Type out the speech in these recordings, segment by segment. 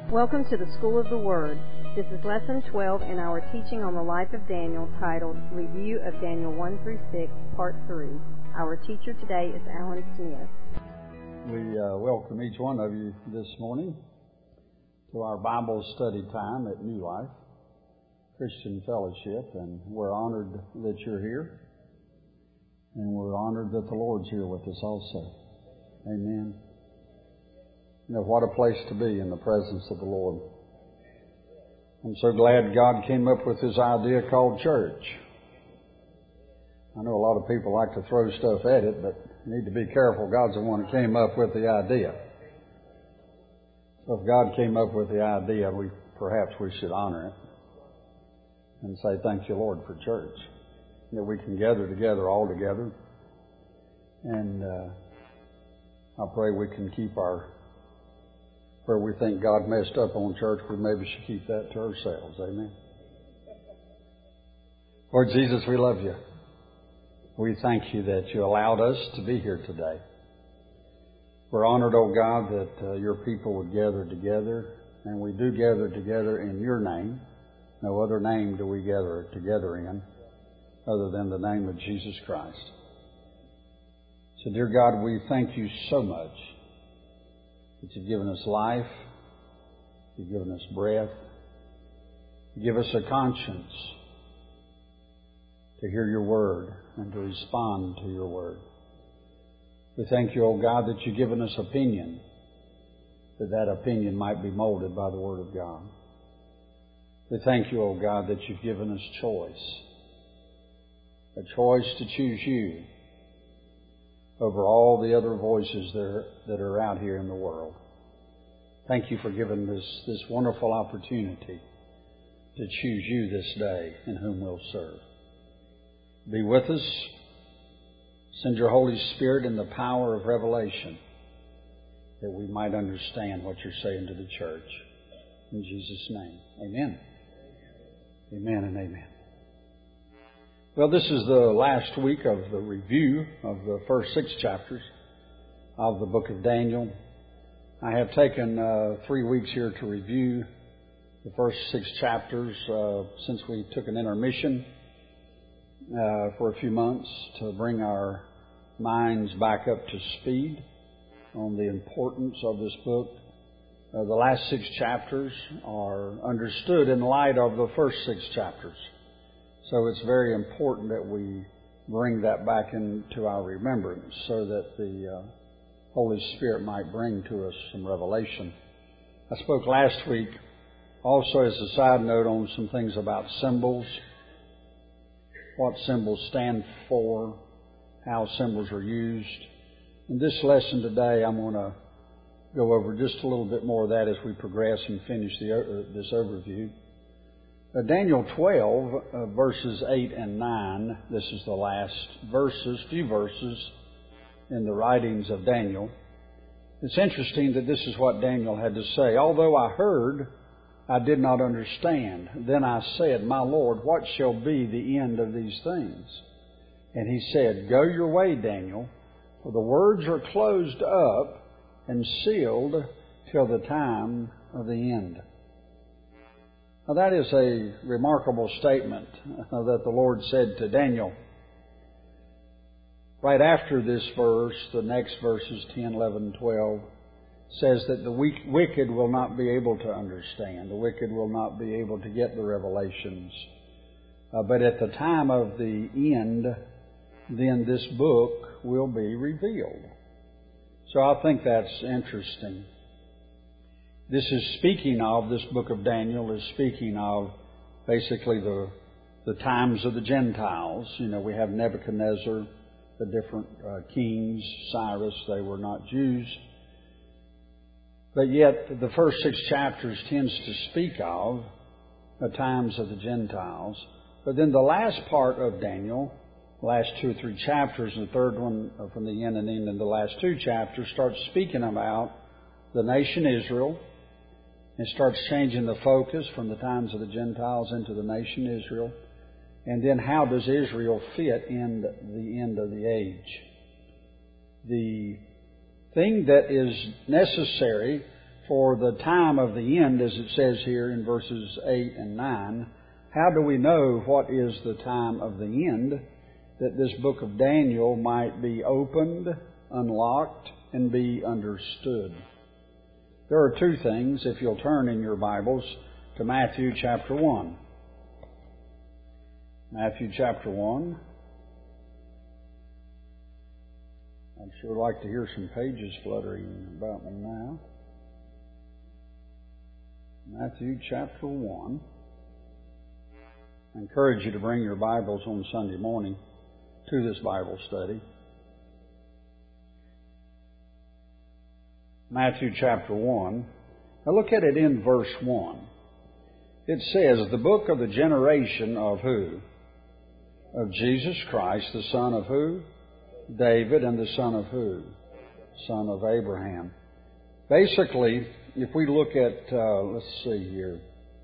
Welcome to the School of the Word. This is Lesson 12 in our teaching on the life of Daniel, titled Review of Daniel 1 through 6, Part 3. Our teacher today is Alan Smith. We welcome each one of you this morning to our Bible study time at New Life Christian Fellowship, and we're honored that you're here, and we're honored that the Lord's here with us also. Amen. You know, what a place to be in the presence of the Lord. I'm so glad God came up with this idea called church. I know a lot of people like to throw stuff at it, but you need to be careful. God's the one who came up with the idea. So if God came up with the idea, perhaps we should honor it and say, thank you, Lord, for church. That we can gather together all together. And I pray we can keep where we think God messed up on church, we maybe should keep that to ourselves. Amen. Lord Jesus, we love you. We thank you that you allowed us to be here today. We're honored, oh God, that your people would gather together, and we do gather together in your name. No other name do we gather together in other than the name of Jesus Christ. So, dear God, we thank you so much that you've given us life, you've given us breath, you give us a conscience to hear your word and to respond to your word. We thank you, O God, that you've given us opinion, that opinion might be molded by the word of God. We thank you, O God, that you've given us choice, a choice to choose you over all the other voices that are out here in the world. Thank you for giving us this wonderful opportunity to choose you this day in whom we'll serve. Be with us. Send your Holy Spirit in the power of revelation that we might understand what you're saying to the church. In Jesus' name, amen. Amen and amen. Well, this is the last week of the review of the first 6 chapters of the book of Daniel. I have taken 3 weeks here to review the first 6 chapters since we took an intermission for a few months to bring our minds back up to speed on the importance of this book. The last 6 chapters are understood in light of the first 6 chapters. So it's very important that we bring that back into our remembrance so that the Holy Spirit might bring to us some revelation. I spoke last week also as a side note on some things about symbols, what symbols stand for, how symbols are used. In this lesson today, I'm going to go over just a little bit more of that as we progress and finish this overview. Daniel 12, verses 8 and 9, this is the last few verses in the writings of Daniel. It's interesting that this is what Daniel had to say. Although I heard, I did not understand. Then I said, my Lord, what shall be the end of these things? And he said, go your way, Daniel, for the words are closed up and sealed till the time of the end. Now that is a remarkable statement that the Lord said to Daniel. Right after this verse, the next verses 10, 11, 12, says that the wicked will not be able to understand. The wicked will not be able to get the revelations. But at the time of the end, then this book will be revealed. So I think that's interesting. This book of Daniel is speaking of basically the times of the Gentiles. You know, we have Nebuchadnezzar, the different kings, Cyrus, they were not Jews. But yet the first 6 chapters tends to speak of the times of the Gentiles. But then the last part of Daniel, the last 2 or 3 chapters, and the third one from the end and then the last 2 chapters, starts speaking about the nation Israel. It starts changing the focus from the times of the Gentiles into the nation Israel. And then how does Israel fit in the end of the age? The thing that is necessary for the time of the end, as it says here in verses 8 and 9. How do we know what is the time of the end? That this book of Daniel might be opened, unlocked, and be understood. There are two things, if you'll turn in your Bibles to Matthew chapter 1. Matthew chapter 1. I'd sure like to hear some pages fluttering about me now. Matthew chapter 1. I encourage you to bring your Bibles on Sunday morning to this Bible study. Matthew chapter 1. Now look at it in verse 1. It says, the book of the generation of who? Of Jesus Christ, the son of who? David, and the son of who? Son of Abraham. Basically, if we look at, let's see here.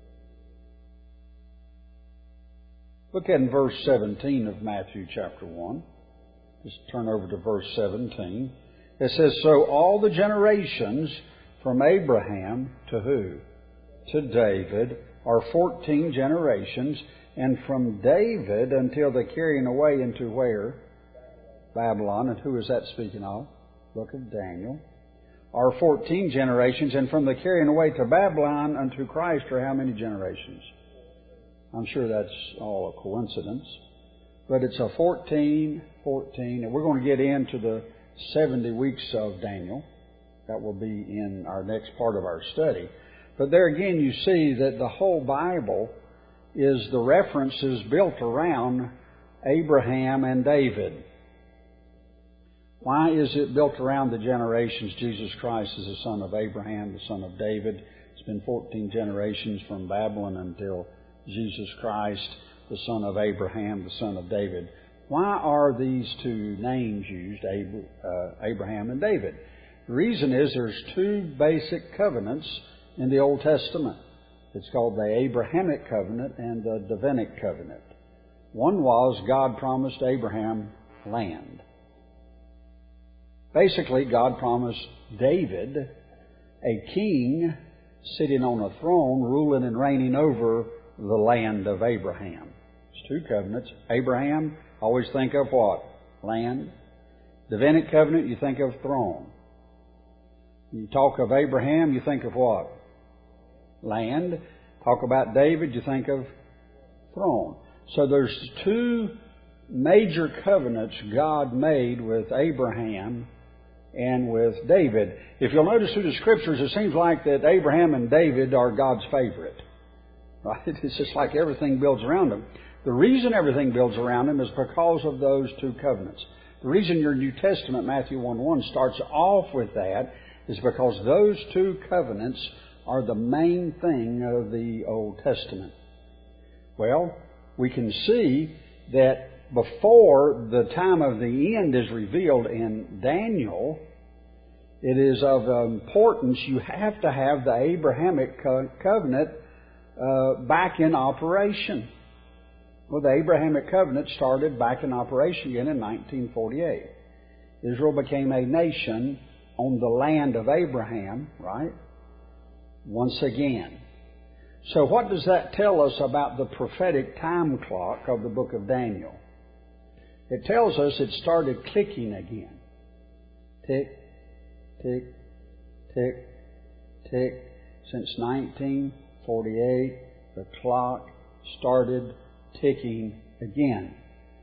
Look at in verse 17 of Matthew chapter 1. Just turn over to verse 17. It says, so all the generations from Abraham to who? To David are 14 generations, and from David until the carrying away into where? Babylon. And who is that speaking of? Book of Daniel. Are 14 generations, and from the carrying away to Babylon unto Christ are how many generations? I'm sure that's all a coincidence. But it's a 14, and we're going to get into the 70 weeks of Daniel. That will be in our next part of our study. But there again you see that the whole Bible is the references built around Abraham and David. Why is it built around the generations? Jesus Christ is the son of Abraham, the son of David. It's been 14 generations from Babylon until Jesus Christ, the son of Abraham, the son of David. Why are these two names used, Abraham and David? The reason is there's two basic covenants in the Old Testament. It's called the Abrahamic covenant and the Davidic covenant. One was God promised Abraham land. Basically, God promised David a king sitting on a throne, ruling and reigning over the land of Abraham. It's two covenants. Abraham, always think of what? Land. Davidic covenant, you think of throne. You talk of Abraham, you think of what? Land. Talk about David, you think of throne. So there's two major covenants God made with Abraham and with David. If you'll notice through the Scriptures, it seems like that Abraham and David are God's favorite. Right? It's just like everything builds around them. The reason everything builds around them is because of those two covenants. The reason your New Testament, Matthew 1:1, starts off with that is because those two covenants are the main thing of the Old Testament. Well, we can see that before the time of the end is revealed in Daniel, it is of importance you have to have the Abrahamic covenant back in operation. Well, the Abrahamic covenant started back in operation again in 1948. Israel became a nation on the land of Abraham, right? Once again. So what does that tell us about the prophetic time clock of the book of Daniel? It tells us it started clicking again. Tick, tick, tick, tick. Since 1948, the clock started ticking again.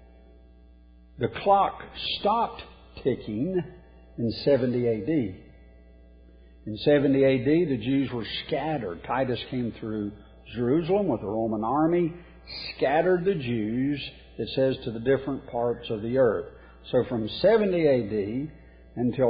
The clock stopped ticking in 70 A.D. In 70 A.D., the Jews were scattered. Titus came through Jerusalem with a Roman army, scattered the Jews, it says, to the different parts of the earth. So from 70 A.D. until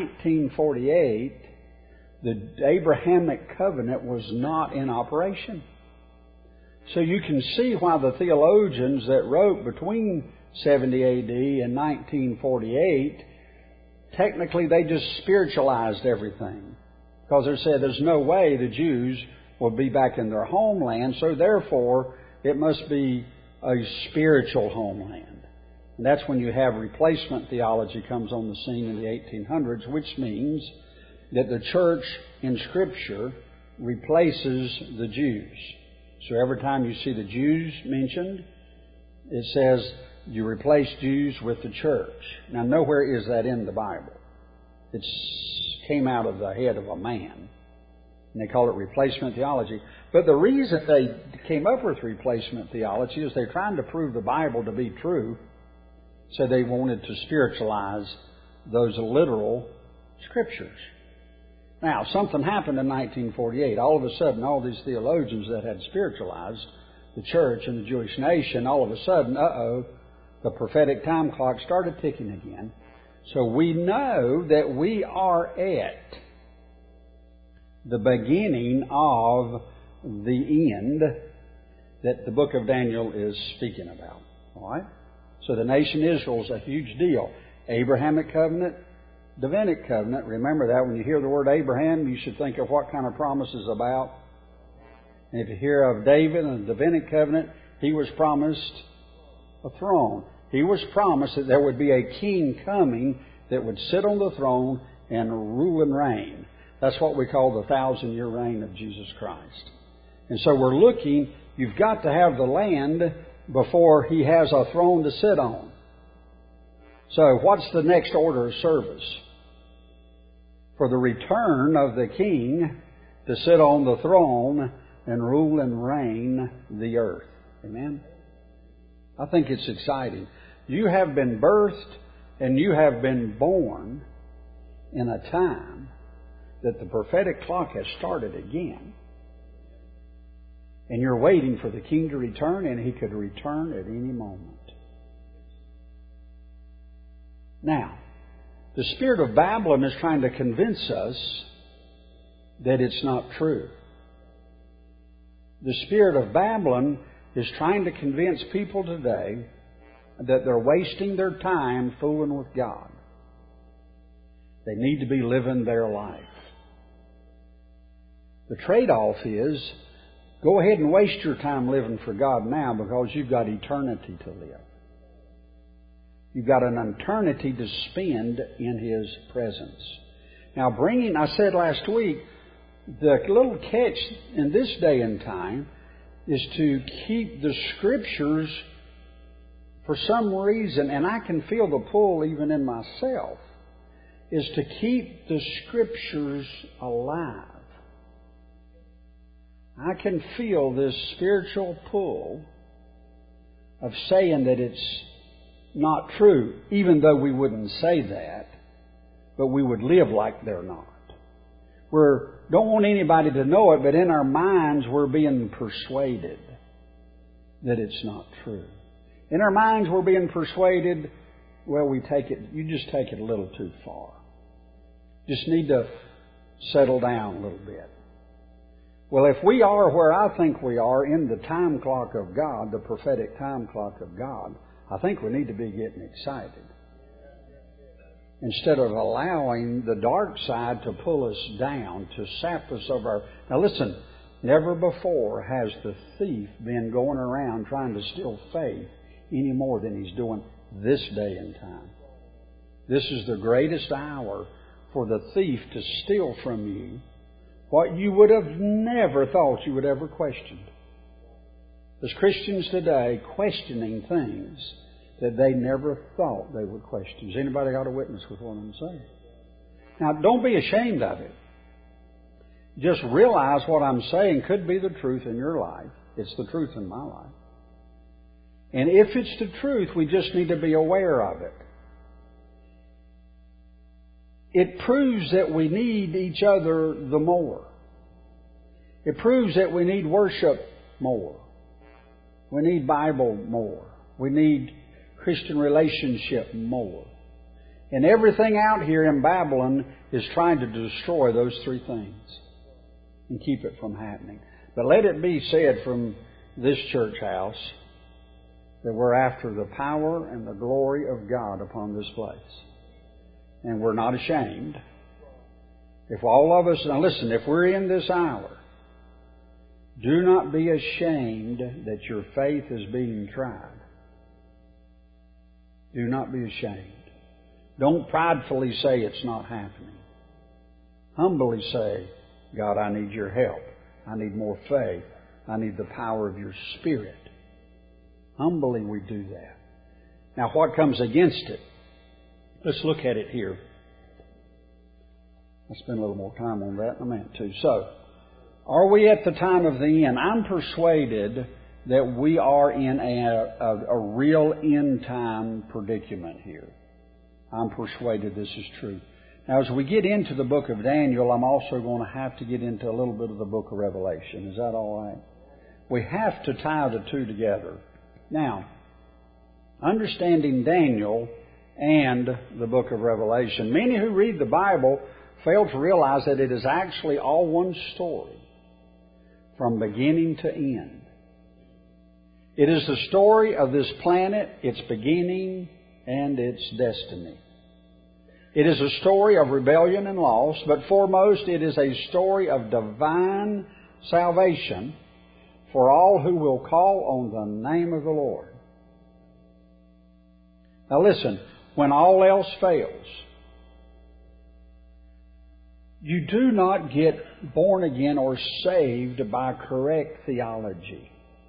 1948, the Abrahamic covenant was not in operation. So you can see why the theologians that wrote between 70 A.D. and 1948, technically they just spiritualized everything. Because they said there's no way the Jews will be back in their homeland, so therefore it must be a spiritual homeland. And that's when you have replacement theology comes on the scene in the 1800s, which means that the church in Scripture replaces the Jews. So every time you see the Jews mentioned, it says you replace Jews with the church. Now, nowhere is that in the Bible. It came out of the head of a man. And they call it replacement theology. But the reason they came up with replacement theology is they're trying to prove the Bible to be true. So they wanted to spiritualize those literal Scriptures. Now, something happened in 1948. All of a sudden, all these theologians that had spiritualized the church and the Jewish nation, all of a sudden, the prophetic time clock started ticking again. So we know that we are at the beginning of the end that the book of Daniel is speaking about. All right? So the nation Israel is a huge deal. Abrahamic covenant, Davidic covenant. Remember that when you hear the word Abraham, you should think of what kind of promise is about. And if you hear of David and the Davidic covenant, he was promised a throne. He was promised that there would be a king coming that would sit on the throne and rule and reign. That's what we call the 1,000-year reign of Jesus Christ. And so we're looking, you've got to have the land before He has a throne to sit on. So what's the next order of service? For the return of the King to sit on the throne and rule and reign the earth. Amen? I think it's exciting. You have been birthed and you have been born in a time that the prophetic clock has started again. And you're waiting for the King to return, and He could return at any moment. Now, the spirit of Babylon is trying to convince us that it's not true. The spirit of Babylon is trying to convince people today that they're wasting their time fooling with God. They need to be living their life. The trade-off is, go ahead and waste your time living for God now because you've got eternity to live. You've got an eternity to spend in His presence. Now, I said last week, the little catch in this day and time is to keep the Scriptures for some reason, and I can feel the pull even in myself, is to keep the Scriptures alive. I can feel this spiritual pull of saying that it's not true, even though we wouldn't say that, but we would live like they're not. We don't want anybody to know it, but in our minds we're being persuaded that it's not true. In our minds we're being persuaded, well, you just take it a little too far. Just need to settle down a little bit. Well, if we are where I think we are in the time clock of God, the prophetic time clock of God, I think we need to be getting excited. Instead of allowing the dark side to pull us down, to sap us of our... Now listen, never before has the thief been going around trying to steal faith any more than he's doing this day and time. This is the greatest hour for the thief to steal from you what you would have never thought you would ever question. There's Christians today questioning things that they never thought they would question. Has anybody got a witness with what I'm saying? Now, don't be ashamed of it. Just realize what I'm saying could be the truth in your life. It's the truth in my life. And if it's the truth, we just need to be aware of it. It proves that we need each other the more. It proves that we need worship more. We need Bible more. We need Christian relationship more. And everything out here in Babylon is trying to destroy those three things and keep it from happening. But let it be said from this church house that we're after the power and the glory of God upon this place. And we're not ashamed. If all of us, now listen, if we're in this hour, do not be ashamed that your faith is being tried. Do not be ashamed. Don't pridefully say it's not happening. Humbly say, God, I need your help. I need more faith. I need the power of your Spirit. Humbly we do that. Now what comes against it? Let's look at it here. I'll spend a little more time on that in a minute too. So, are we at the time of the end? I'm persuaded that we are in a real end time predicament here. I'm persuaded this is true. Now, as we get into the book of Daniel, I'm also going to have to get into a little bit of the book of Revelation. Is that all right? We have to tie the two together. Now, understanding Daniel and the book of Revelation, many who read the Bible fail to realize that it is actually all one story from beginning to end. It is the story of this planet, its beginning, and its destiny. It is a story of rebellion and loss, but foremost it is a story of divine salvation for all who will call on the name of the Lord. Now listen, when all else fails, you do not get born again or saved by correct theology.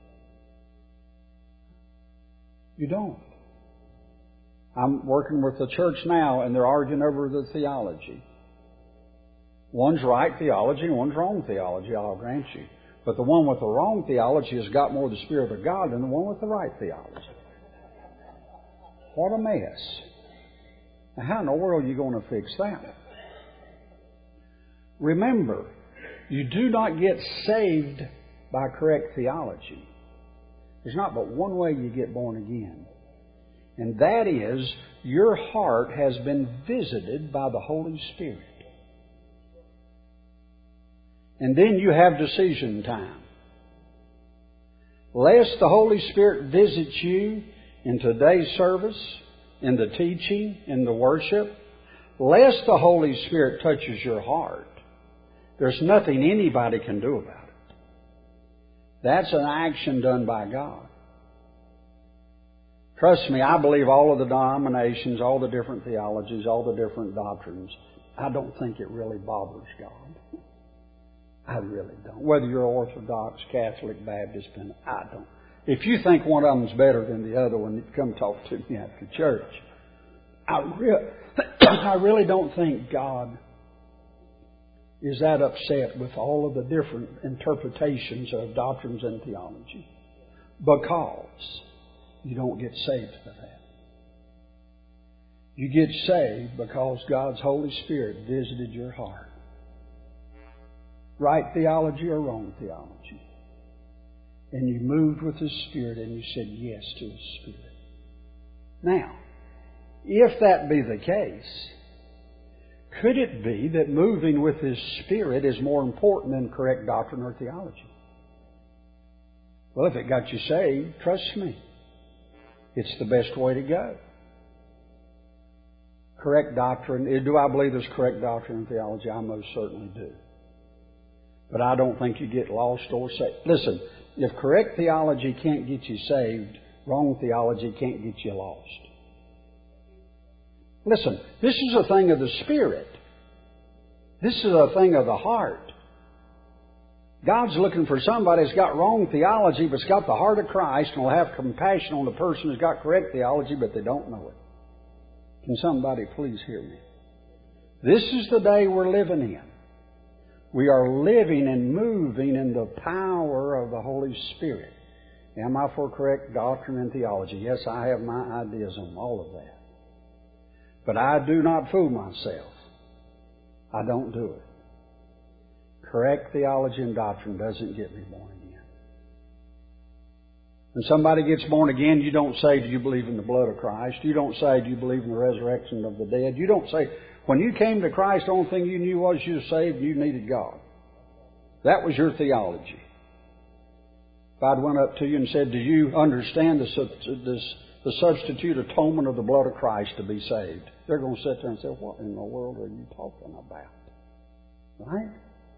You don't. I'm working with the church now, and they're arguing over the theology. One's right theology and one's wrong theology, I'll grant you. But the one with the wrong theology has got more of the Spirit of God than the one with the right theology. What a mess. Now, how in the world are you going to fix that? Remember, you do not get saved by correct theology. There's not but one way you get born again. And that is, your heart has been visited by the Holy Spirit. And then you have decision time. Lest the Holy Spirit visits you in today's service, in the teaching, in the worship, lest the Holy Spirit touches your heart, there's nothing anybody can do about it. That's an action done by God. Trust me, I believe all of the denominations, all the different theologies, all the different doctrines. I don't think it really bothers God. I really don't. Whether you're Orthodox, Catholic, Baptist, I don't. If you think one of them's better than the other one, come talk to me after church. I really don't think God is that upset with all of the different interpretations of doctrines and theology. Because you don't get saved for that. You get saved because God's Holy Spirit visited your heart. Right theology or wrong theology. And you moved with His Spirit and you said yes to His Spirit. Now, if that be the case, could it be that moving with His Spirit is more important than correct doctrine or theology? Well, if it got you saved, trust me, it's the best way to go. Correct doctrine. Do I believe there's correct doctrine and theology? I most certainly do. But I don't think you get lost or saved. Listen, if correct theology can't get you saved, wrong theology can't get you lost. Listen, this is a thing of the Spirit. This is a thing of the heart. God's looking for somebody that's got wrong theology but's got the heart of Christ and will have compassion on the person who's got correct theology but they don't know it. Can somebody please hear me? This is the day we're living in. We are living and moving in the power of the Holy Spirit. Am I for correct doctrine and theology? Yes, I have my ideas on all of that. But I do not fool myself. I don't do it. Correct theology and doctrine doesn't get me born again. When somebody gets born again, you don't say, do you believe in the blood of Christ? You don't say, do you believe in the resurrection of the dead? You don't say, when you came to Christ, the only thing you knew was you were saved and you needed God. That was your theology. If I'd went up to you and said, do you understand the substitute atonement of the blood of Christ to be saved? They're going to sit there and say, what in the world are you talking about? Right?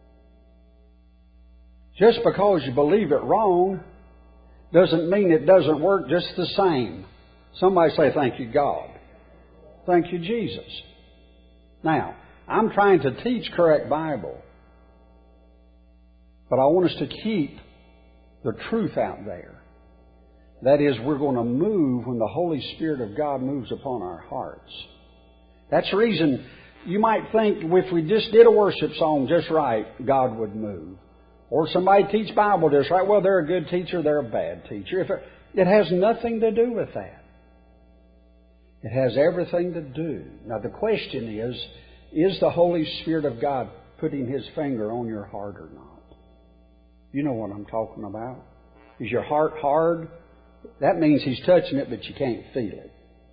Just because you believe it wrong doesn't mean it doesn't work just the same. Somebody say, thank you, God. Thank you, Jesus. Now, I'm trying to teach correct Bible. But I want us to keep the truth out there. That is, we're going to move when the Holy Spirit of God moves upon our hearts. That's the reason you might think if we just did a worship song just right, God would move. Or somebody teach Bible just right, well, they're a good teacher, they're a bad teacher. It has nothing to do with that. It has everything to do. Now the question is the Holy Spirit of God putting His finger on your heart or not? You know what I'm talking about. Is your heart hard? That means He's touching it, but you can't feel it.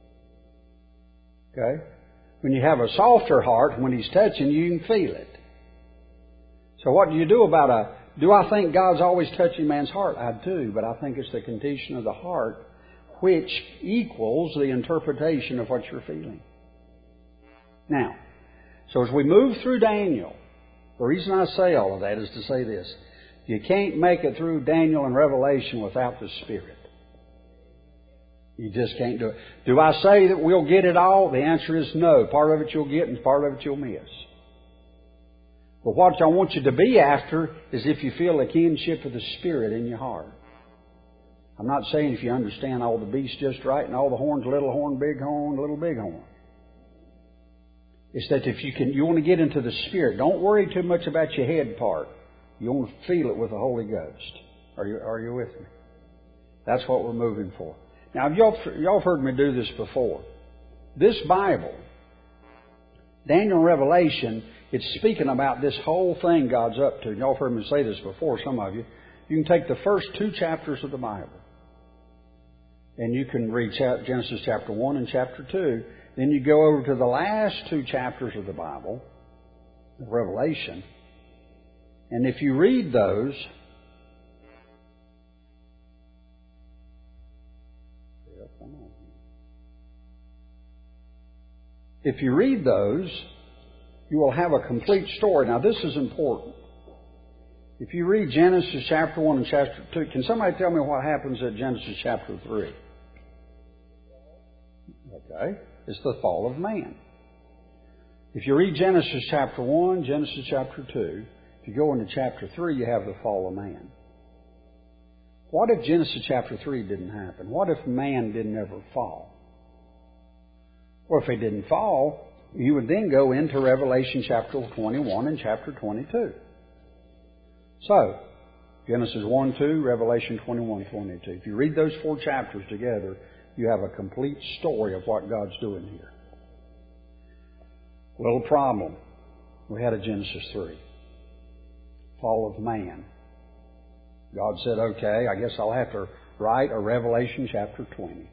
Okay? When you have a softer heart, when He's touching you, you can feel it. So what do you do about do I think God's always touching man's heart? I do, but I think it's the condition of the heart which equals the interpretation of what you're feeling. Now, so as we move through Daniel, the reason I say all of that is to say this. You can't make it through Daniel and Revelation without the Spirit. You just can't do it. Do I say that we'll get it all? The answer is no. Part of it you'll get and part of it you'll miss. But what I want you to be after is if you feel the kinship of the Spirit in your heart. I'm not saying if you understand all the beasts just right and all the horns, little horn, big horn. It's that if you want to get into the Spirit, don't worry too much about your head part. You want to feel it with the Holy Ghost. Are you with me? That's what we're moving for. Now, y'all heard me do this before. This Bible, Daniel and Revelation, it's speaking about this whole thing God's up to. Y'all heard me say this before, some of you. You can take the first 2 chapters of the Bible, and you can read Genesis chapter 1 and chapter 2. Then you go over to the last 2 chapters of the Bible, of Revelation, and if you read those, you will have a complete story. Now, this is important. If you read Genesis chapter 1 and chapter 2, can somebody tell me what happens at Genesis chapter 3? Okay. It's the fall of man. If you read Genesis chapter 1, Genesis chapter 2, if you go into chapter 3, you have the fall of man. What if Genesis chapter 3 didn't happen? What if man didn't ever fall? Well, if he didn't fall, you would then go into Revelation chapter 21 and chapter 22. So, Genesis 1, 2, Revelation 21, 22. If you read those 4 chapters together, you have a complete story of what God's doing here. Little problem. We had a Genesis 3. Fall of man. God said, okay, I guess I'll have to write a Revelation chapter 20.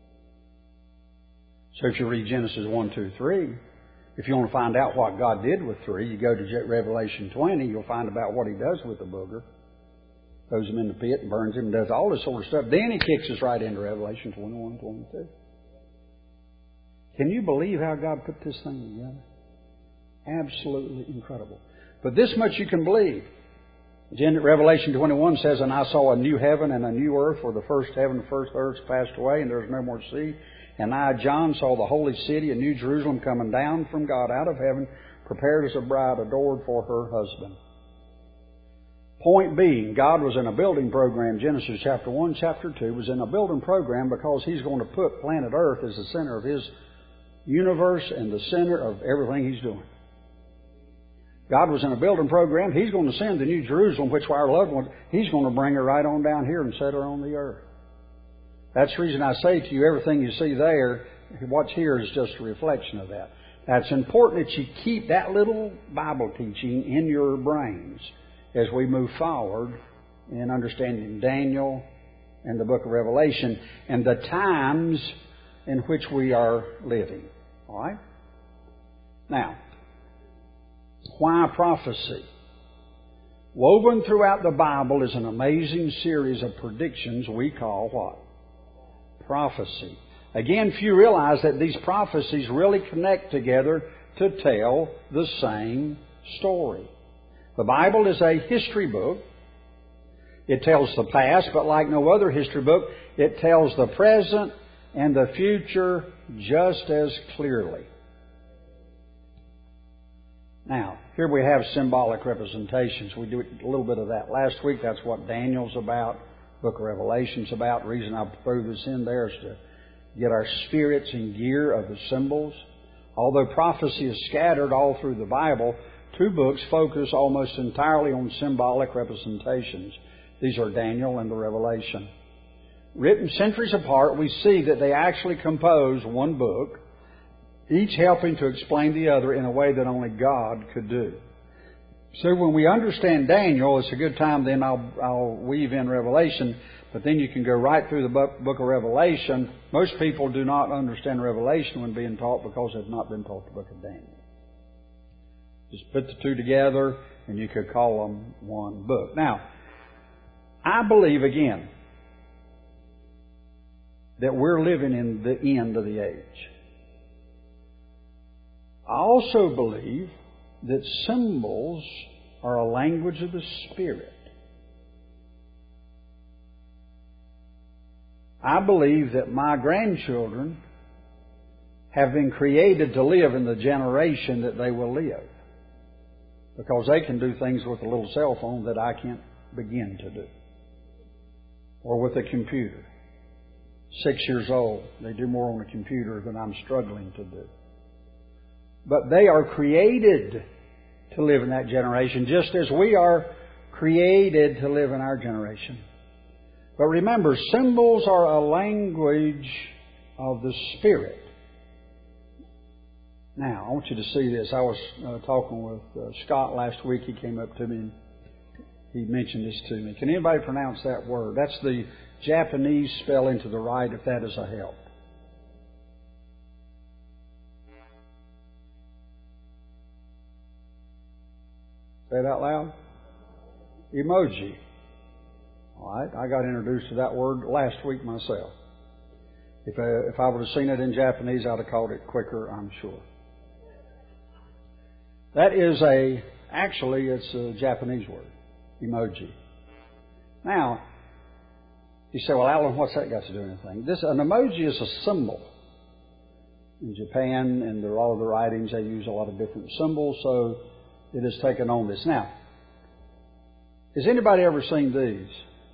So if you read Genesis 1, 2, 3, if you want to find out what God did with 3, you go to Revelation 20, you'll find about what He does with the booger. Throws him in the pit and burns him and does all this sort of stuff. Then He kicks us right into Revelation 21, 22. Can you believe how God put this thing together? Absolutely incredible. But this much you can believe. Revelation 21 says, and I saw a new heaven and a new earth, for the first heaven and first earth passed away, and there was no more sea. And I, John, saw the holy city, a new Jerusalem, coming down from God out of heaven, prepared as a bride adored for her husband. Point being, God was in a building program. Genesis chapter 1, chapter 2 was in a building program because He's going to put planet Earth as the center of His universe and the center of everything He's doing. God was in a building program. He's going to send the new Jerusalem, which our loved one, He's going to bring her right on down here and set her on the earth. That's the reason I say to you, everything you see there, what's here is just a reflection of that. Now, it's important that you keep that little Bible teaching in your brains as we move forward in understanding Daniel and the book of Revelation and the times in which we are living. All right? Now, why prophecy? Woven throughout the Bible is an amazing series of predictions we call what? Prophecy. Again, few realize that these prophecies really connect together to tell the same story. The Bible is a history book. It tells the past, but like no other history book, it tells the present and the future just as clearly. Now, here we have symbolic representations. We do a little bit of that. Last week, that's what Daniel's about, Book of Revelation's about. The reason I threw this in there is to get our spirits in gear of the symbols. Although prophecy is scattered all through the Bible, 2 books focus almost entirely on symbolic representations. These are Daniel and the Revelation. Written centuries apart, we see that they actually compose one book, each helping to explain the other in a way that only God could do. So when we understand Daniel, it's a good time then I'll weave in Revelation, but then you can go right through the book of Revelation. Most people do not understand Revelation when being taught because they've not been taught the book of Daniel. Just put the 2 together and you could call them one book. Now, I believe again that we're living in the end of the age. I also believe that symbols are a language of the Spirit. I believe that my grandchildren have been created to live in the generation that they will live, because they can do things with a little cell phone that I can't begin to do, or with a computer. 6 years old, they do more on a computer than I'm struggling to do. But they are created to live in that generation, just as we are created to live in our generation. But remember, symbols are a language of the Spirit. Now, I want you to see this. I was talking with Scott last week. He came up to me and he mentioned this to me. Can anybody pronounce that word? That's the Japanese spelling to the right, if that is a help. Say it out loud. Emoji. All right, I got introduced to that word last week myself. If I would have seen it in Japanese, I'd have called it quicker, I'm sure. That is actually it's a Japanese word, emoji. Now, you say, well, Alan, what's that got to do with anything? An emoji is a symbol. In Japan and all of the writings, they use a lot of different symbols, so it has taken on this. Now, has anybody ever seen these?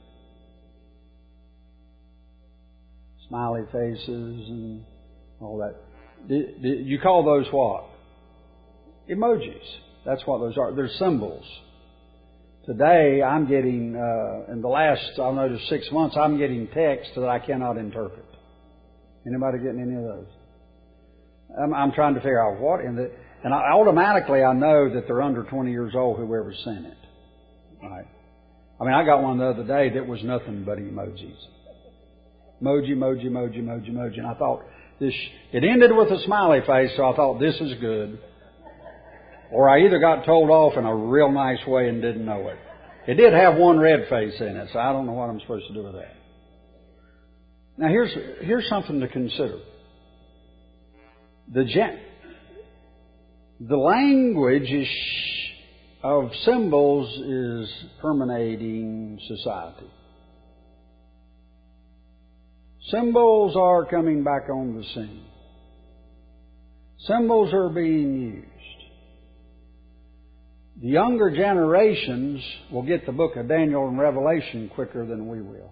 Smiley faces and all that. You call those what? Emojis. That's what those are. They're symbols. Today, I'm getting, in the last, I'll notice 6 months, I'm getting texts that I cannot interpret. Anybody getting any of those? I'm trying to figure out what in the... And automatically I know that they're under 20 years old, whoever sent it. Right? I mean, I got one the other day that was nothing but emojis. Emoji, emoji, emoji, emoji, emoji. And I thought, it ended with a smiley face, so I thought, this is good. Or I either got told off in a real nice way and didn't know it. It did have one red face in it, so I don't know what I'm supposed to do with that. Now, here's something to consider. The language of symbols is permeating society. Symbols are coming back on the scene. Symbols are being used. The younger generations will get the book of Daniel and Revelation quicker than we will.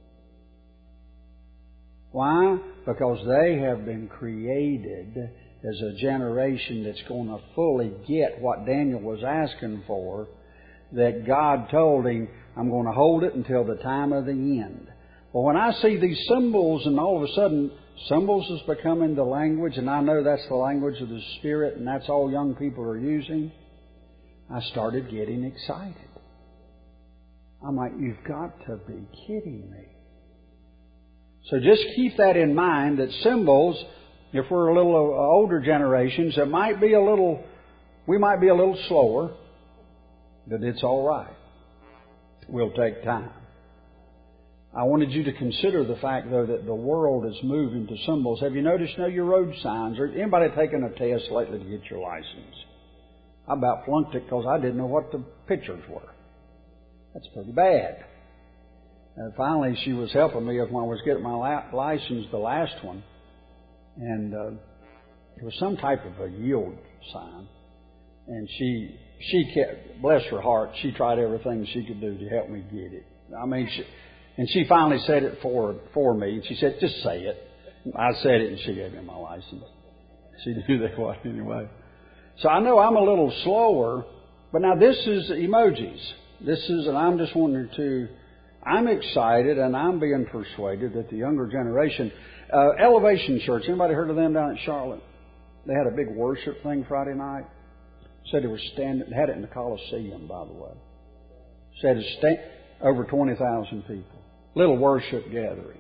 Why? Because they have been created as a generation that's going to fully get what Daniel was asking for, that God told him, I'm going to hold it until the time of the end. Well, when I see these symbols and all of a sudden symbols is becoming the language, and I know that's the language of the Spirit and that's all young people are using, I started getting excited. I'm like, you've got to be kidding me. So just keep that in mind, that symbols, if we're a little older generations, we might be a little slower, but it's all right. We'll take time. I wanted you to consider the fact, though, that the world is moving to symbols. Have you noticed, know your road signs? Or anybody taken a test lately to get your license? I about flunked it because I didn't know what the pictures were. That's pretty bad. And finally, she was helping me when I was getting my license, the last one. And it was some type of a yield sign. And she kept, bless her heart, she tried everything she could do to help me get it. I mean, she finally said it for me. And she said, just say it. I said it and she gave me my license. She knew that was anyway. So I know I'm a little slower, but now this is emojis. And I'm just wanting I'm excited and I'm being persuaded that the younger generation, Elevation Church, anybody heard of them down at Charlotte? They had a big worship thing Friday night. Said they were had it in the Coliseum, by the way. Said it over 20,000 people. Little worship gathering.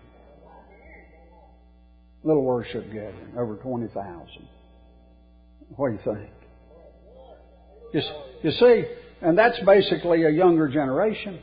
Over 20,000. What do you think? You see, and that's basically a younger generation.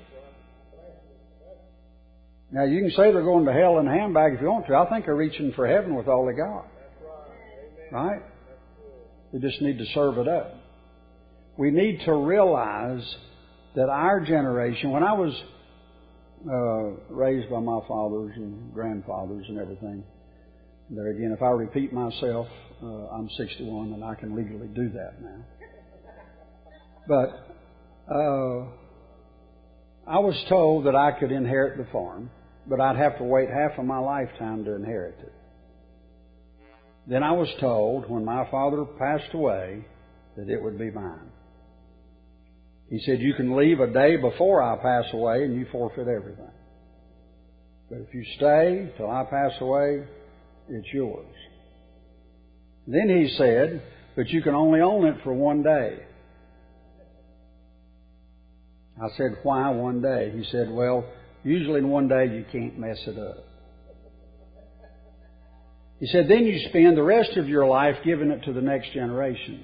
Now, you can say they're going to hell in a handbag if you want to. I think they're reaching for heaven with all they got. Right? We just need to serve it up. We need to realize that our generation, when I was raised by my fathers and grandfathers and everything, there again, if I repeat myself, I'm 61 and I can legally do that now. But I was told that I could inherit the farm, but I'd have to wait half of my lifetime to inherit it. Then I was told when my father passed away that it would be mine. He said, you can leave a day before I pass away and you forfeit everything. But if you stay till I pass away, it's yours. Then he said, but you can only own it for one day. I said, why one day? He said, well, usually in one day you can't mess it up. He said, then you spend the rest of your life giving it to the next generations.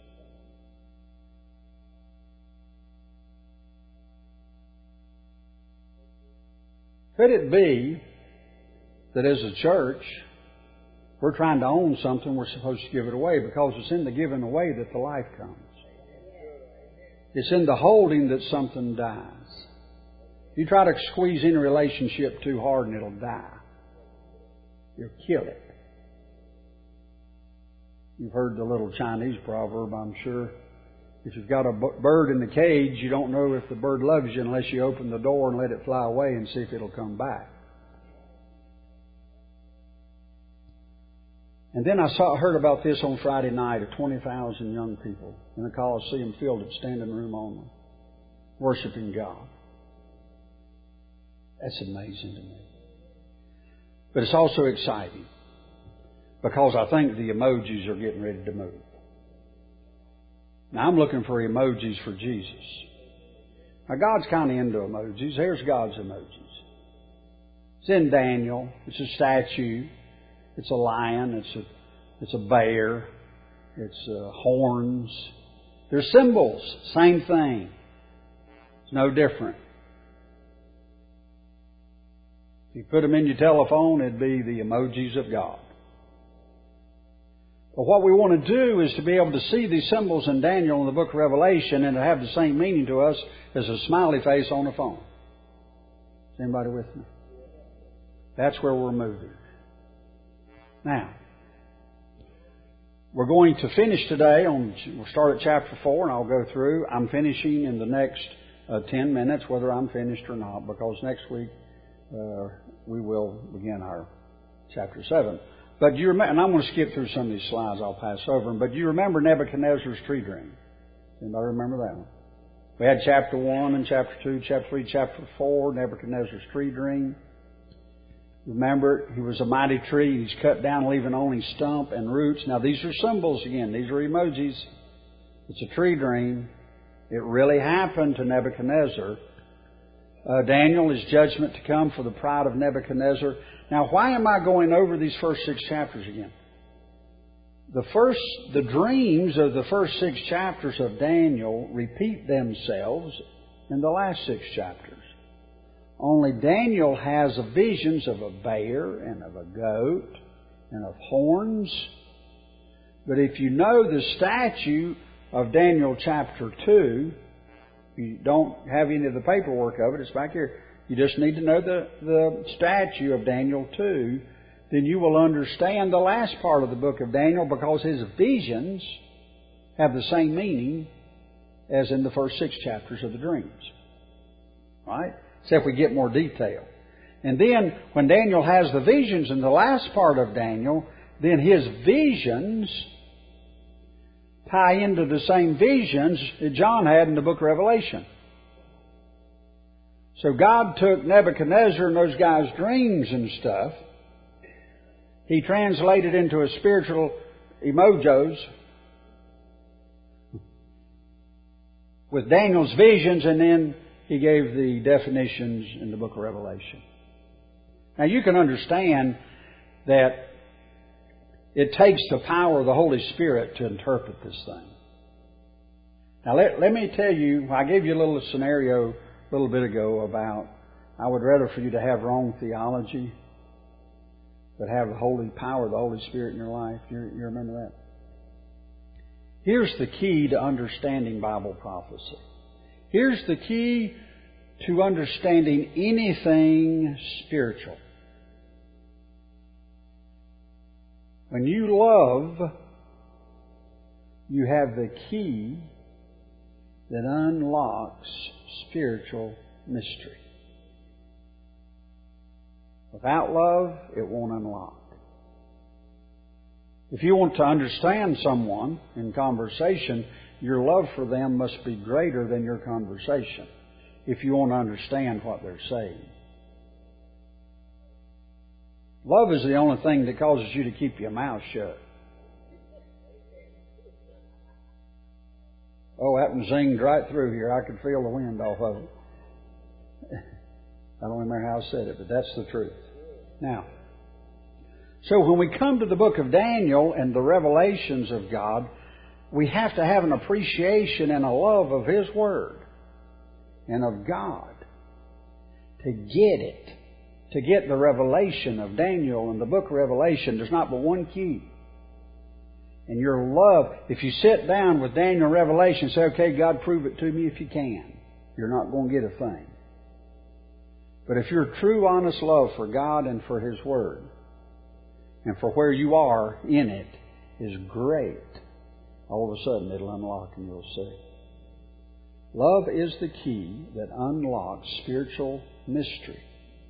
Could it be that as a church, we're trying to own something, we're supposed to give it away, because it's in the giving away that the life comes. It's in the holding that something dies. You try to squeeze in a relationship too hard and it'll die. You'll kill it. You've heard the little Chinese proverb, I'm sure. If you've got a bird in the cage, you don't know if the bird loves you unless you open the door and let it fly away and see if it'll come back. And then I heard about this on Friday night of 20,000 young people in the Coliseum filled at standing room only, worshiping God. That's amazing to me. But it's also exciting because I think the emojis are getting ready to move. Now, I'm looking for emojis for Jesus. Now, God's kind of into emojis. Here's God's emojis. It's in Daniel. It's a statue. It's a lion. It's a bear. It's horns. They're symbols. Same thing. It's no different. If you put them in your telephone, it'd be the emojis of God. But what we want to do is to be able to see these symbols in Daniel in the book of Revelation and to have the same meaning to us as a smiley face on a phone. Is anybody with me? That's where we're moving. Now, we're going to finish today we'll start at chapter 4 and I'll go through. I'm finishing in the next 10 minutes, whether I'm finished or not, because next week we will begin our chapter 7. But you remember, and I'm going to skip through some of these slides, I'll pass over them, but you remember Nebuchadnezzar's tree dream? Anybody remember that one? We had chapter 1 and chapter 2, chapter 3, chapter 4, Nebuchadnezzar's tree dream. Remember, he was a mighty tree. He's cut down, leaving only stump and roots. Now, these are symbols again. These are emojis. It's a tree dream. It really happened to Nebuchadnezzar. Daniel is judgment to come for the pride of Nebuchadnezzar. Now, why am I going over these first 6 chapters again? The dreams of the first 6 chapters of Daniel repeat themselves in the last 6 chapters. Only Daniel has visions of a bear and of a goat and of horns. But if you know the statue of Daniel chapter 2, you don't have any of the paperwork of it, it's back here. You just need to know the statue of Daniel 2. Then you will understand the last part of the book of Daniel, because his visions have the same meaning as in the first 6 chapters of the dreams. Right? Except we get more detail. And then when Daniel has the visions in the last part of Daniel, then his visions tie into the same visions that John had in the book of Revelation. So God took Nebuchadnezzar and those guys' dreams and stuff. He translated into a spiritual emojis with Daniel's visions, and then he gave the definitions in the book of Revelation. Now you can understand that it takes the power of the Holy Spirit to interpret this thing. Now let me tell you, I gave you a little scenario a little bit ago about I would rather for you to have wrong theology but have the holy power of the Holy Spirit in your life. You remember that? Here's the key to understanding Bible prophecy. Here's the key to understanding anything spiritual. When you love, you have the key that unlocks spiritual mystery. Without love, it won't unlock. If you want to understand someone in conversation, your love for them must be greater than your conversation if you want to understand what they're saying. Love is the only thing that causes you to keep your mouth shut. Oh, that one zinged right through here. I could feel the wind off of it. I don't remember how I said it, but that's the truth. Now, so when we come to the book of Daniel and the revelations of God, we have to have an appreciation and a love of His Word and of God to get it. To get the revelation of Daniel and the book of Revelation, there's not but one key. And your love, if you sit down with Daniel and Revelation and say, okay, God, prove it to me if you can, you're not going to get a thing. But if your true, honest love for God and for His Word, and for where you are in it, is great, all of a sudden it'll unlock and you'll see. Love is the key that unlocks spiritual mystery.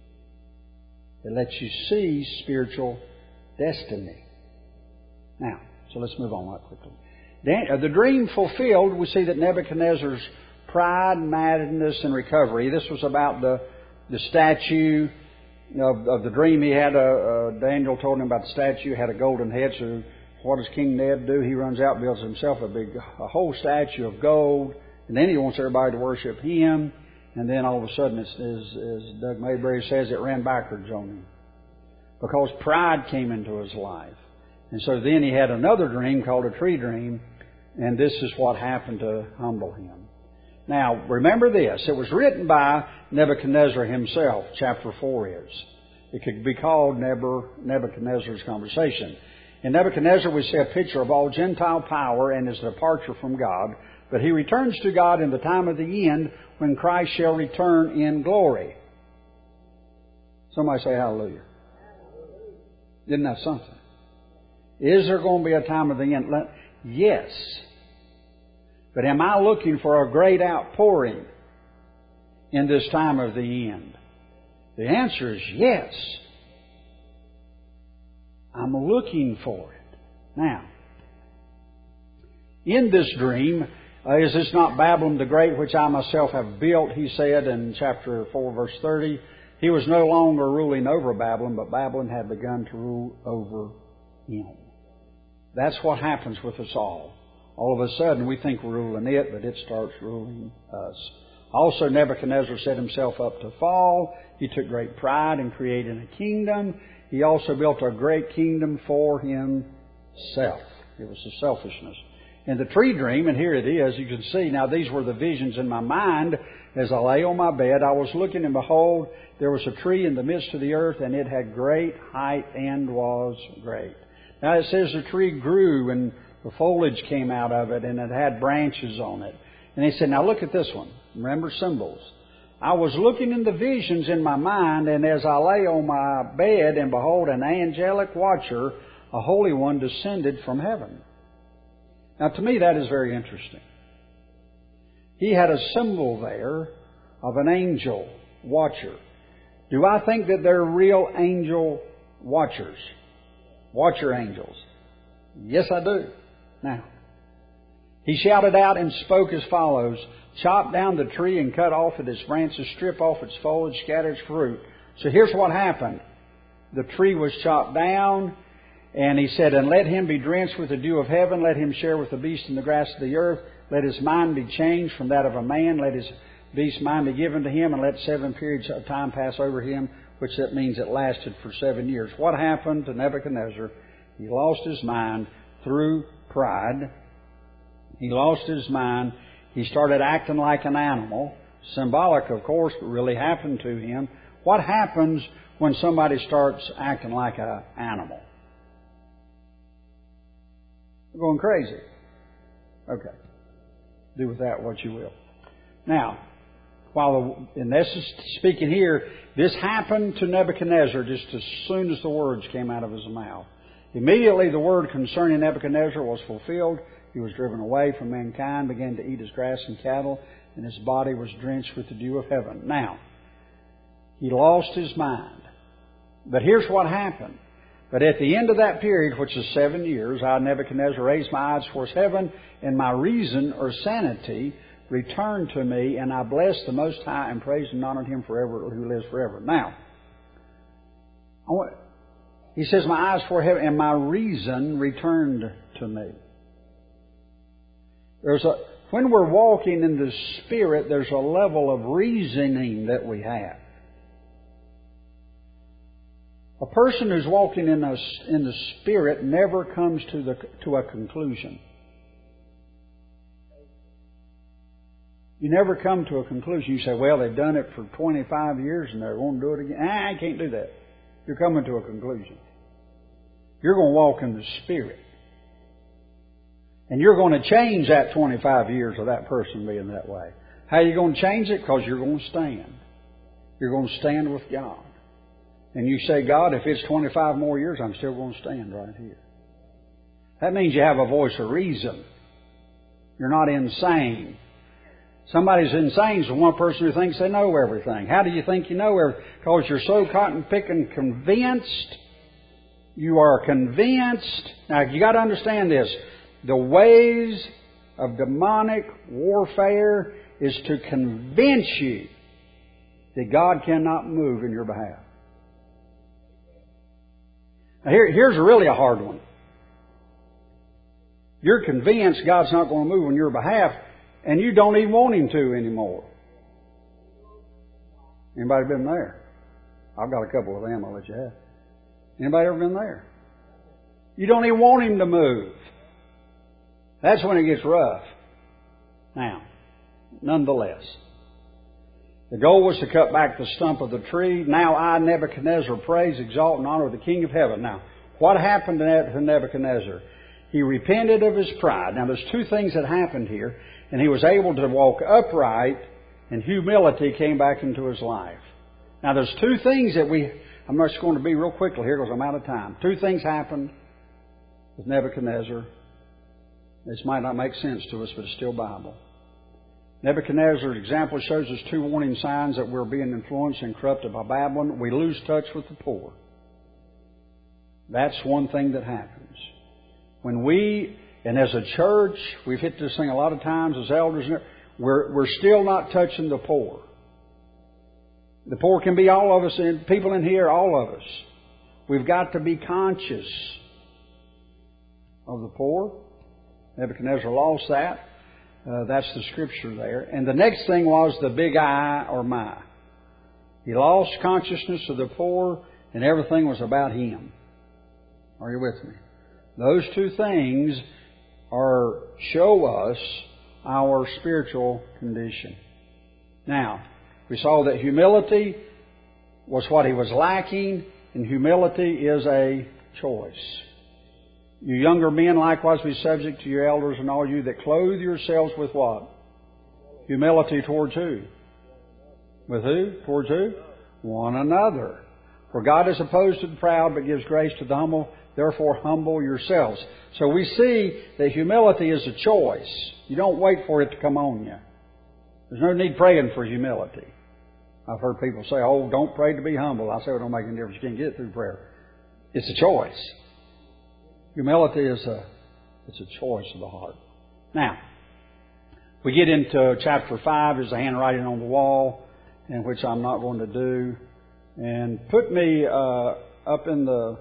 It lets you see spiritual destiny. Now, so let's move on right quickly. The dream fulfilled, we see that Nebuchadnezzar's pride, madness, and recovery. This was about the statue of the dream he had. Daniel told him about the statue, had a golden head. So what does King Neb do? He runs out and builds himself a whole statue of gold. And then he wants everybody to worship him. And then all of a sudden, as Doug Mayberry says, it ran backwards on him. Because pride came into his life. And so then he had another dream called a tree dream. And this is what happened to humble him. Now, remember this. It was written by Nebuchadnezzar himself, chapter 4 is. It could be called Nebuchadnezzar's Conversation. In Nebuchadnezzar, we see a picture of all Gentile power and his departure from God. But he returns to God in the time of the end when Christ shall return in glory. Somebody say hallelujah. Isn't that something? Is there going to be a time of the end? Yes. But am I looking for a great outpouring in this time of the end? The answer is yes. I'm looking for it. Now, in this dream, is this not Babylon the Great, which I myself have built, he said in chapter 4, verse 30. He was no longer ruling over Babylon, but Babylon had begun to rule over him. That's what happens with us all. All of a sudden, we think we're ruling it, but it starts ruling us. Also, Nebuchadnezzar set himself up to fall. He took great pride in creating a kingdom. He also built a great kingdom for himself. It was the selfishness. In the tree dream, and here it is, you can see, now these were the visions in my mind. As I lay on my bed, I was looking, and behold, there was a tree in the midst of the earth, and it had great height and was great. Now it says the tree grew, and the foliage came out of it, and it had branches on it. And he said, now look at this one. Remember symbols. I was looking in the visions in my mind, and as I lay on my bed, and behold, an angelic watcher, a holy one, descended from heaven. Now, to me, that is very interesting. He had a symbol there of an angel watcher. Do I think that they're real angel watchers? Watcher angels? Yes, I do. Now, he shouted out and spoke as follows: chop down the tree and cut off its branches, strip off its foliage, scatter its fruit. So here's what happened. The tree was chopped down, and he said, and let him be drenched with the dew of heaven, let him share with the beast and the grass of the earth, let his mind be changed from that of a man, let his beast's mind be given to him, and let 7 periods of time pass over him, which that means it lasted for 7 years. What happened to Nebuchadnezzar? He lost his mind through pride. He lost his mind. He started acting like an animal. Symbolic, of course, but really happened to him. What happens when somebody starts acting like an animal? They're going crazy. Okay. Do with that what you will. Now, while in essence speaking here, this happened to Nebuchadnezzar just as soon as the words came out of his mouth. Immediately the word concerning Nebuchadnezzar was fulfilled. He was driven away from mankind, began to eat his grass and cattle, and his body was drenched with the dew of heaven. Now, he lost his mind. But here's what happened. But at the end of that period, which is 7 years, I, Nebuchadnezzar, raised my eyes towards heaven, and my reason or sanity returned to me, and I blessed the Most High and praised and honored Him forever, who lives forever. Now, he says, my eyes toward heaven, and my reason returned to me. When we're walking in the Spirit, there's a level of reasoning that we have. A person who's walking in the Spirit never comes to a conclusion. You never come to a conclusion. You say, well, they've done it for 25 years and they're going to do it again. I can't do that. You're coming to a conclusion. You're going to walk in the Spirit. And you're going to change that 25 years of that person being that way. How are you going to change it? Because you're going to stand. You're going to stand with God. And you say, God, if it's 25 more years, I'm still going to stand right here. That means you have a voice of reason. You're not insane. Somebody's insane is one person who thinks they know everything. How do you think you know everything? Because you're so cotton-picking convinced. You are convinced. Now, you got to understand this. The ways of demonic warfare is to convince you that God cannot move in your behalf. Now, here's really a hard one. You're convinced God's not going to move on your behalf, and you don't even want Him to anymore. Anybody been there? I've got a couple of them. I'll let you have. Anybody ever been there? You don't even want Him to move. That's when it gets rough. Now, nonetheless, the goal was to cut back the stump of the tree. Now I, Nebuchadnezzar, praise, exalt, and honor the King of heaven. Now, what happened to Nebuchadnezzar? He repented of his pride. Now, there's two things that happened here. And he was able to walk upright, and humility came back into his life. Now, there's two things that I'm just going to be real quickly here because I'm out of time. Two things happened with Nebuchadnezzar. This might not make sense to us, but it's still Bible. Nebuchadnezzar's example shows us two warning signs that we're being influenced and corrupted by Babylon. We lose touch with the poor. That's one thing that happens. And as a church, we've hit this thing a lot of times as elders, we're still not touching the poor. The poor can be all of us, and people in here, all of us. We've got to be conscious of the poor. Nebuchadnezzar lost that. That's the scripture there. And the next thing was the big I or my. He lost consciousness of the poor, and everything was about him. Are you with me? Those two things show us our spiritual condition. Now, we saw that humility was what he was lacking, and humility is a choice. You younger men likewise be subject to your elders, and all you that clothe yourselves with what? Humility towards who? With who? Towards who? One another. For God is opposed to the proud, but gives grace to the humble. Therefore, humble yourselves. So we see that humility is a choice. You don't wait for it to come on you. There's no need praying for humility. I've heard people say, oh, don't pray to be humble. I say, well, it don't make any difference. You can't get it through prayer. It's a choice. Humility is it's a choice of the heart. Now, we get into chapter 5. There's a handwriting on the wall, in which I'm not going to do. And put me up in the...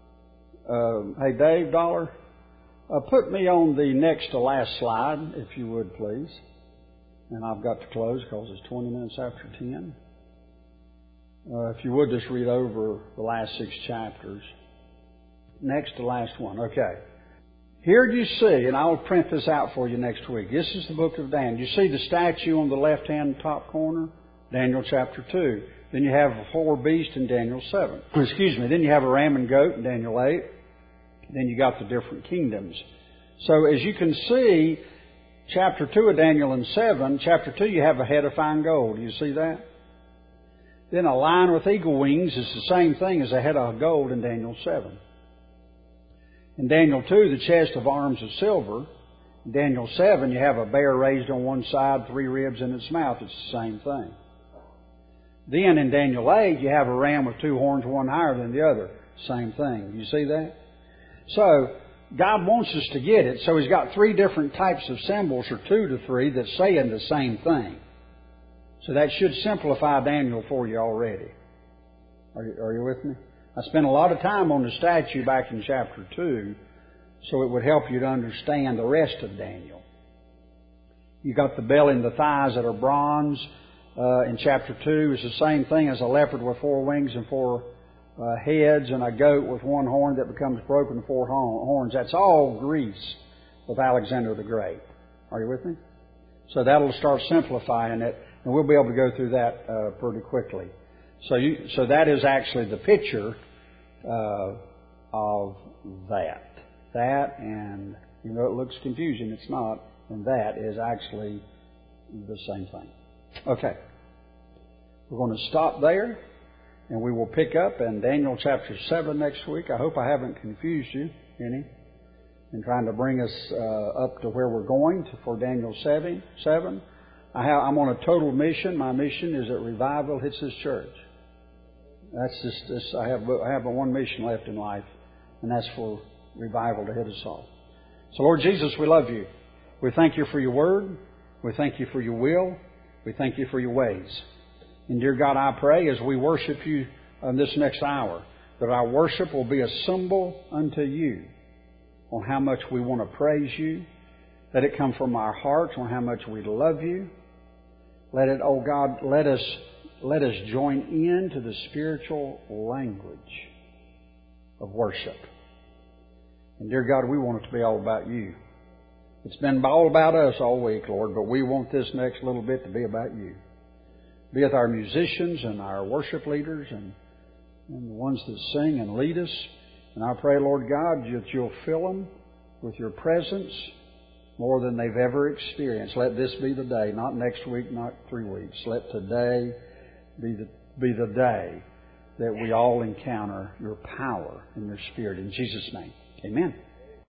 hey, Dave Dollar, put me on the next to last slide, if you would, please. And I've got to close because it's 20 minutes after 10. If you would just read over the last 6 chapters. Next to last one. Okay. Here you see, and I'll print this out for you next week. This is the book of Daniel. You see the statue on the left-hand top corner? Daniel chapter 2. Then you have a 4 beast in Daniel 7. Excuse me. Then you have a ram and goat in Daniel 8. Then you got the different kingdoms. So as you can see, chapter 2 of Daniel and 7, chapter 2 you have a head of fine gold. Do you see that? Then a lion with eagle wings is the same thing as a head of gold in Daniel 7. In Daniel 2, the chest of arms of silver. In Daniel 7, you have a bear raised on one side, 3 ribs in its mouth. It's the same thing. Then in Daniel 8, you have a ram with 2 horns, one higher than the other. Same thing. You see that? So, God wants us to get it. So He's got 3 different types of symbols, or 2 to 3, that say the same thing. So that should simplify Daniel for you already. Are you with me? I spent a lot of time on the statue back in chapter 2, so it would help you to understand the rest of Daniel. You got the belly and the thighs that are bronze. In chapter 2 is the same thing as a leopard with 4 wings and 4 heads, and a goat with 1 horn that becomes broken 4 horns. That's all Greece with Alexander the Great. Are you with me? So that'll start simplifying it, and we'll be able to go through that pretty quickly. So that is actually the picture of that. That, and you know it looks confusing. It's not. And that is actually the same thing. Okay. We're going to stop there, and we will pick up in Daniel chapter 7 next week. I hope I haven't confused you any in trying to bring us up to where we're going for Daniel 7. I'm on a total mission. My mission is that revival hits this church. That's just this. I have but one mission left in life, and that's for revival to hit us all. So, Lord Jesus, we love you. We thank you for your word. We thank you for your will. We thank you for your ways. And dear God, I pray as we worship you in this next hour, that our worship will be a symbol unto you on how much we want to praise you. Let it come from our hearts on how much we love you. Let it, oh God, let us join in to the spiritual language of worship. And dear God, we want it to be all about you. It's been all about us all week, Lord, but we want this next little bit to be about you. Be with our musicians and our worship leaders and the ones that sing and lead us. And I pray, Lord God, that you'll fill them with your presence more than they've ever experienced. Let this be the day, not next week, not 3 weeks. Let today be the day that we all encounter your power and your Spirit. In Jesus' name, amen.